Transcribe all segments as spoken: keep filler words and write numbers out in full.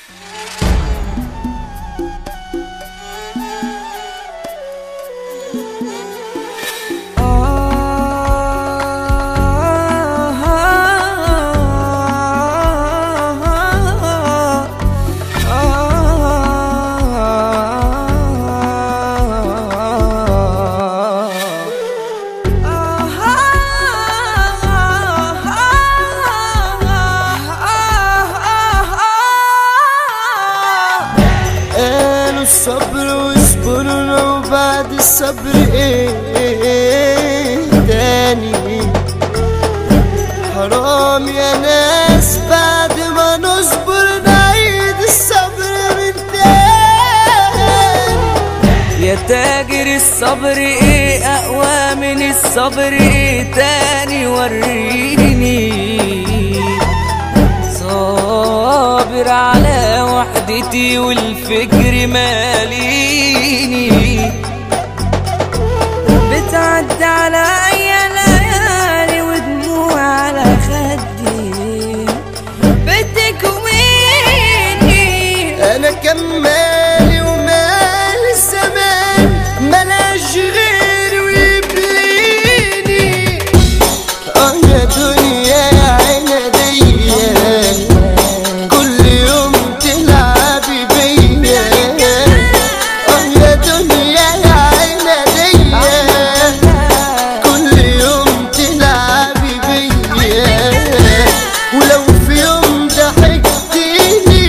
الصبر واصبرنا وبعد الصبر ايه تاني؟ حرام يا ناس بعد ما نصبر نعيد الصبر من تاني. يا تاجر الصبر ايه اقوى من الصبر ايه تاني؟ وريني صابر على وحدتي والفكر ماليني، بتعدي عليا ليالي ودموع على خدي بتكويني. انا كمالي ومال الزمان ملاش غير ويبليني. اه يا دنيا يا عنادية كل يوم تلعبي بيا. اه يا دنيا يا عنادية كل يوم تلعبي بيا. ولو في يوم ضحكتيني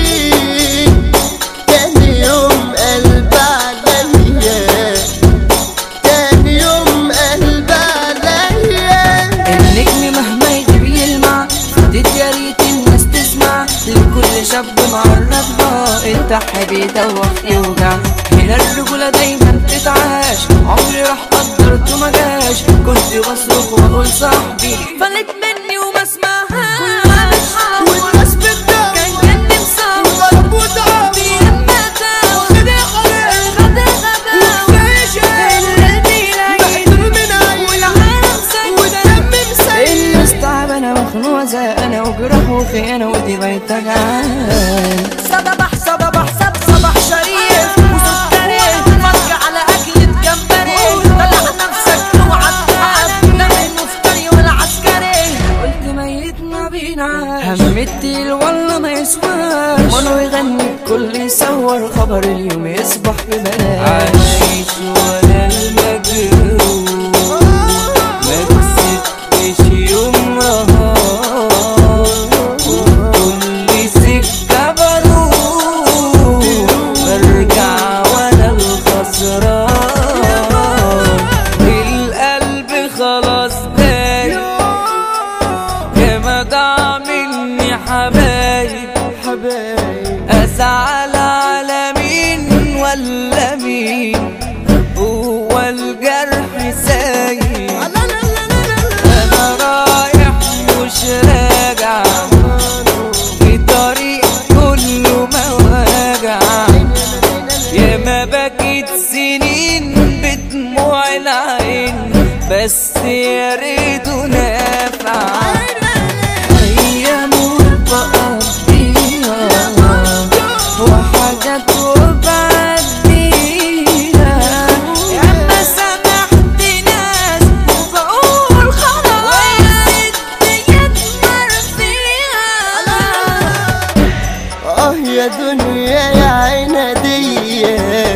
تاني يوم قلب عليا، تاني يوم قلب عليا. النجم مهما يغيب يلمع فديت يا ريت الناس تسمع لكل شاب معرضها الضحى بيدوخ يوجع. هنا الرجولة دايما تتعاش، عمري راح قدرته ما جاش. كنت بصرخ واقول صاحبي فلت مني وما اسمعهاش. والناس بتدور كان جنبي مصور وضرب وضرب لما تاو وخدع خدع غدا غدا وفاشل القلب يلاقي مقتول من عين والعالم ساكتة والدم مسيل. الناس تعبانة مخنوقة زي أنا وجراح وخيانة ودي بقت تجعان. صباح صباح صب صباح شريف وسكري فرج على أكلة جمبري. طلع نفسك اوعى تخاف لا المفتري ولا عسكري. قلت ميت ما بينعاش همت تقيل والله ما يسواش. منو يغني الكل يصور خبر اليوم يصبح ببلاش. عايش ولا المجروح ما كسبتش يوم رهان وكل سكة بروح برجع وانا الخسران. القلب خلاص دايب يا ما ضاع مني حبايب حبايب أزعل على مين ولا مين؟ هو الجرح سايب أنا رايح مش راجع في طريق كله مواجع. يا ما بكيت سنين بدموع العين بس يا ريته نافع. أيام بقضيها وحاجات وبعديها. يا ما سامحت ناس وبقول خلاص الدنيا تمر فيها. اه يا دنيا يا عنادية